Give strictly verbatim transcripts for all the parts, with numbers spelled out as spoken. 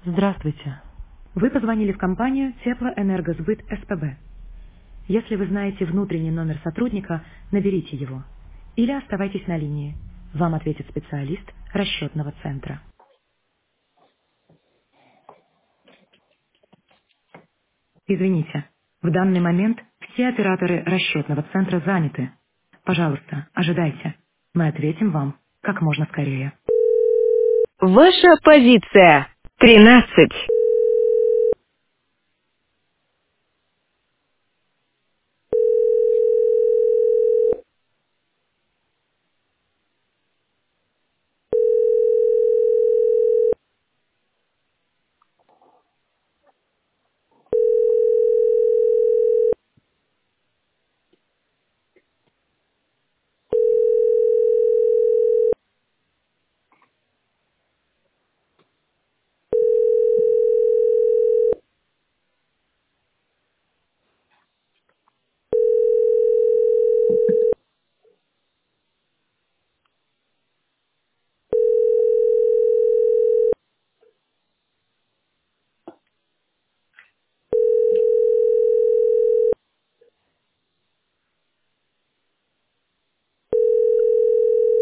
Здравствуйте. Вы позвонили в компанию Теплоэнергосбыт СПБ. Если вы знаете внутренний номер сотрудника, наберите его. Или оставайтесь на линии. Вам ответит специалист расчетного центра. Извините, в данный момент все операторы расчетного центра заняты. Пожалуйста, ожидайте. Мы ответим вам как можно скорее. Ваша позиция. Тринадцать.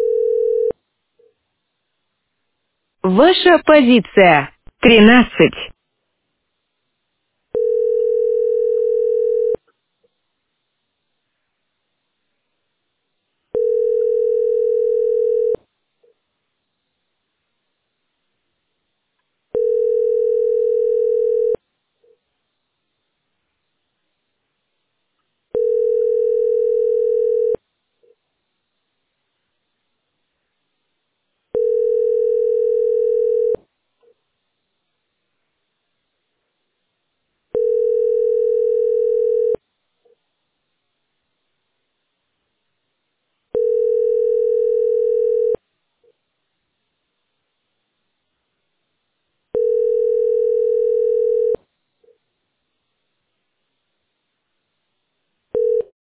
Ваша позиция. Тринадцать.